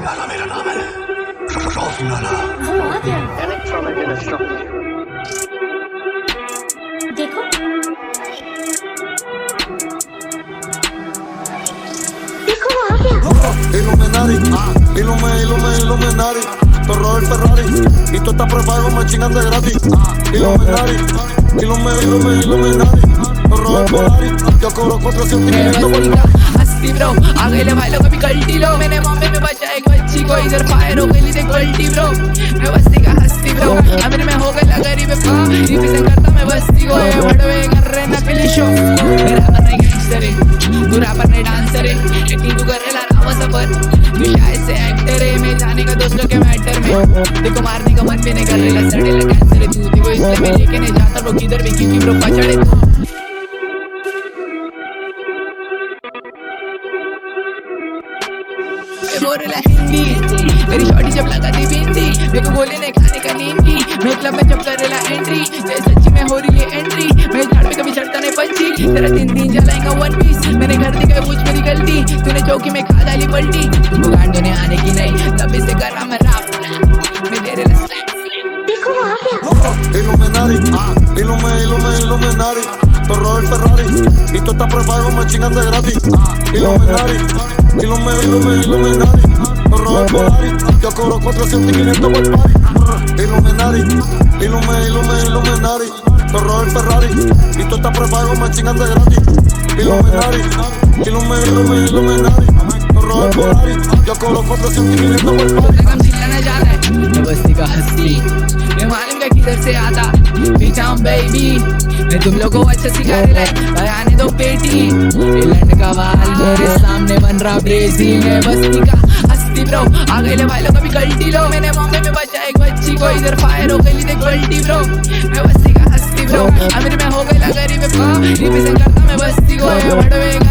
नाला मेरा नाम है, रॉक नाला। देखो देखो वो आ गया। Illuminati, torro el Ferrari y tú estás prepago me chingan de gratis. Illuminati, torro el Ferrari, yo cobro 400 y 500 por हस्ती ब्रो आ गए ले भाई लोग कभी कल्टी लो मैंने बॉम्बे में बचा एक बच्ची को इधर फायर हो गई देख कल्टी ब्रो मैं बस्ती का हस्ती ब्रो अमीर में हो गई गरीब पा रिप्रेजेंट करता मैं बस्ती को ये बड़वे कर रहे नकली शो मेरा रैपर नहीं गैंगस्टर है तू रैपर नहीं डांसर है एक्टिंग तू कर रहा रामा सफर तू शायद से एक्टर है मैं जाने का दोस्तों के मैटर में देखो मारने का मन भी नहीं कर रहा सड़े लगा कैंसर है तू देखो इसलिए मैं लेके नहीं जाता ब्रो किधर भी क्योंकि ब्रो पछड़े तू हिंदी मेरी शॉटी जब लगाती बिंदी मेरे को बोले नहीं खाने का नींद की मैं क्लब में जब कर रहा एंट्री जैसे सच्ची में हो रही है एंट्री मैं झाड़ में कभी चढ़ता नहीं पंची तेरा 3 दिन जलाएगा वन पीस मैंने घर दिखाई पूछ मेरी गलती तूने चौकी में खा डाली पलटी गांडों ने आने की नहीं तब इसे कर रहा मैं राप मैं तेरे देखो वो आ गया। Illuminati, torro el Ferrari y tú estás prepago me chingan de gratis. Illuminati, torro el Ferrari, yo cobro 400 y 500 por party. Illuminati, torro el Ferrari y tú estás prepago me chingan de gratis. Illuminati, torro el Ferrari, yo cobro 400 y 500 por party. मैं बस्ती का हस्ती मैं मालूम का किधर से आता पीछा बेबी मैं तुम लोगों को अच्छा सिखा रहा है आने दो पेटी लैंड का वाल मेरे सामने बन रहा ब्रेजी मैं बस्ती का हस्ती ब्रो आ गए ले भाई लोग कभी गलती लो मैंने बॉम्बे में बचा एक बच्ची को इधर फायर हो गई देख गलती ब्रो मैं बस्ती का हस्ती ब्रो अमीर में हो गई गरीब पा रिप्रेजेंट करता मैं बस्ती को ये बड़वे